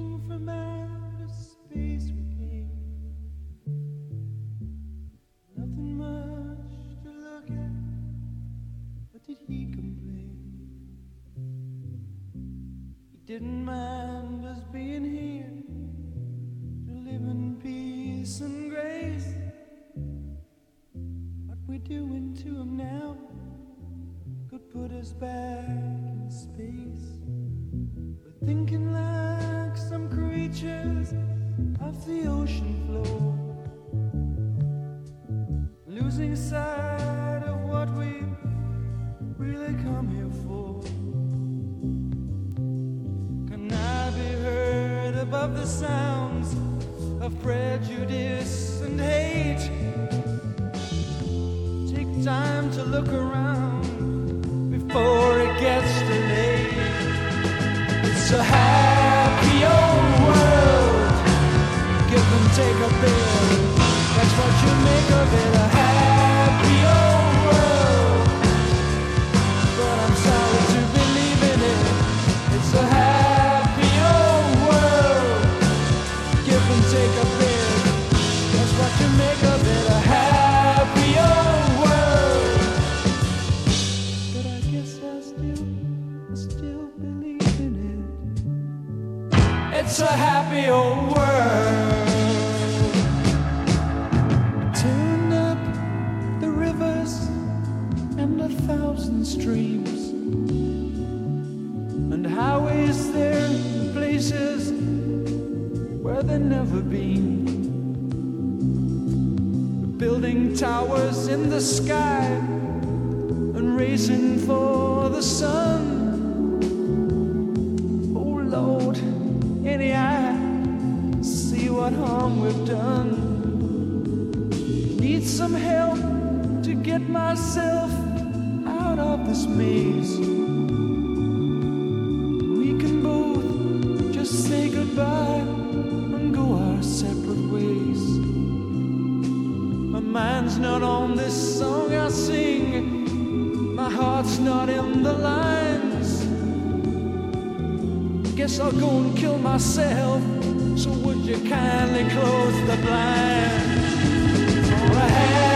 King from outer space we came. Nothing much to look at, but did he complain? He didn't mind us being here to live in peace and grace. What we're doing to him now could put us back in space. We're thinking like some creatures off the ocean floor, losing sight of what we really come here for. Can I be heard above the sounds of prejudice and hate? Take time to look around before it gets too late. It's a happy old world, give and take a bit. That's what you make of it, a happy old world. But I'm sorry to believe in it. It's a happy old world, give and take a bit. That's what you make of it, a happy old world. But I guess I still believe in it. It's a happy old world. Turn up the rivers and 1,000 streams, and highways there, places where they've never been. Building towers in the sky and racing for the sun. Oh Lord, any eye see what harm we've done. Need some help to get myself out of this maze. We can both just say goodbye and go our separate ways. My mind's not on this song I sing, my heart's not in the lines. Guess I'll go and kill myself, so would you kindly close the blind for a